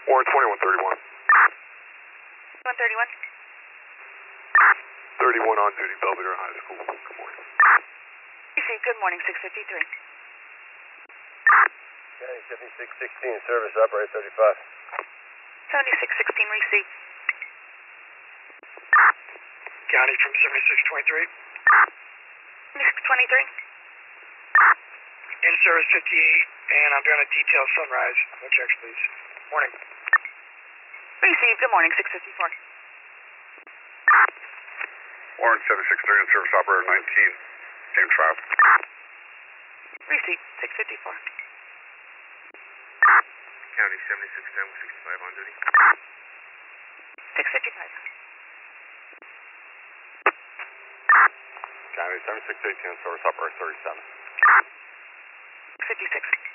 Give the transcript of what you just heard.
Warren 2131. 131. 31 on duty, Belvedere High School. Good morning. Received. Good morning, 653. County 7616, service operator 35. 7616 received. County from 7623. 7623. In service 58, and I'm doing a detailed sunrise. No checks, please. Morning. Received. Good morning, 654. Warren 763 in service operator 19. Same traffic. Received. 654. County 7610 with 65 on duty. 655. County 7618 service operator 37. 56.